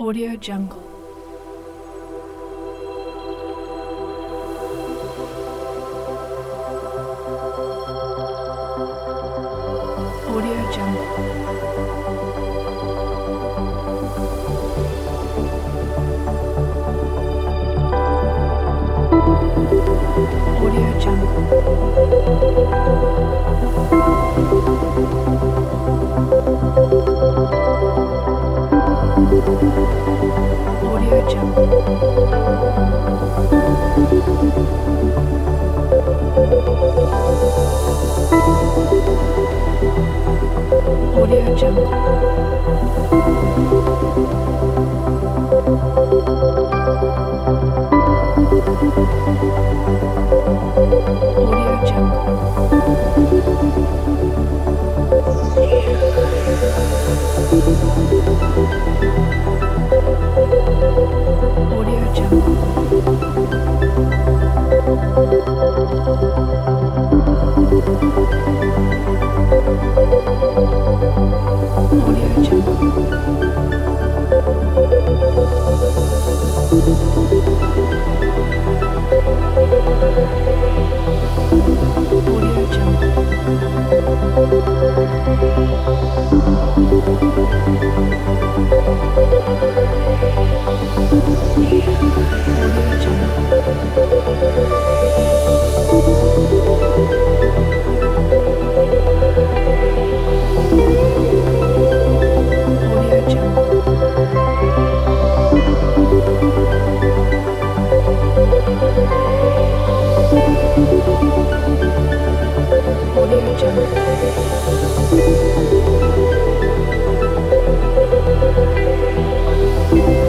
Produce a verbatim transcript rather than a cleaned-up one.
Audio Jungle. Audio Jungle. Audio Jungle. Audio Jungle. Audio Jungle. Audio Jungle. Audio Jungle. Audio Jungle. Audio Jungle. Audio Jungle. Audio Jungle. Audio Jungle.